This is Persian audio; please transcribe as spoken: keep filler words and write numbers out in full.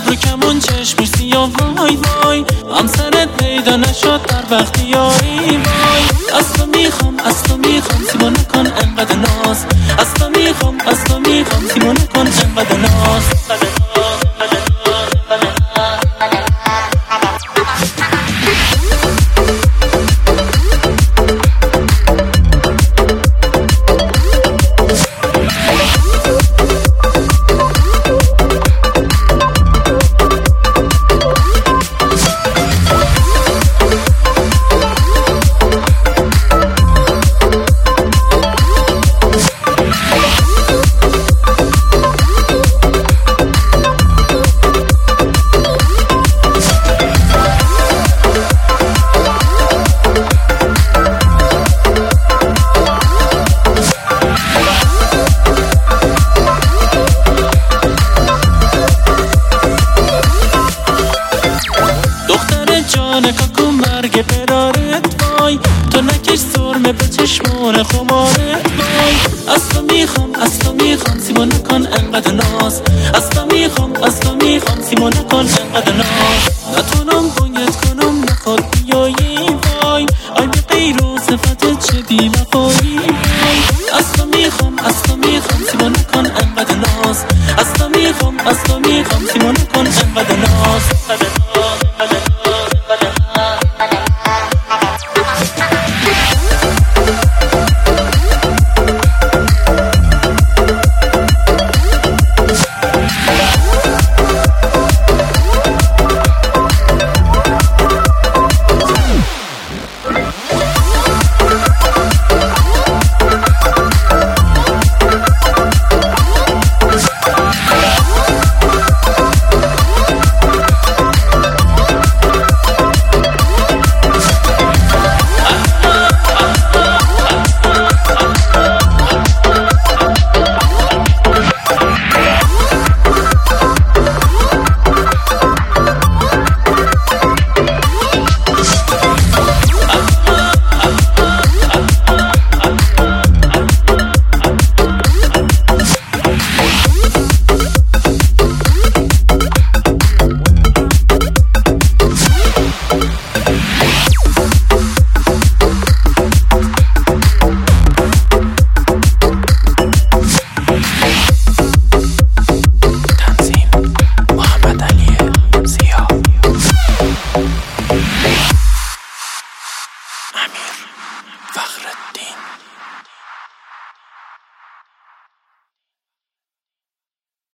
رو کمون چشمش سیاه وای وای، هم سرت پیدا نشد در وقتی یاری وای. از تو میخوام از تو میخوام سیما نکن انقدر ناز، از تو میخوام از تو میخوام سیما نکن انقدر ناز. جان کاکو مرگ برارت وای، تو نکش سرمه به چشمون خمارت وای. از تو میخوام از تو میخوام سیما نکن انقدر ناز، از تو میخوام از تو میخوام سیما نکن انقدر ناز. نتونم باید کنم نخواد بیایی وای، آی بی غیر و صفت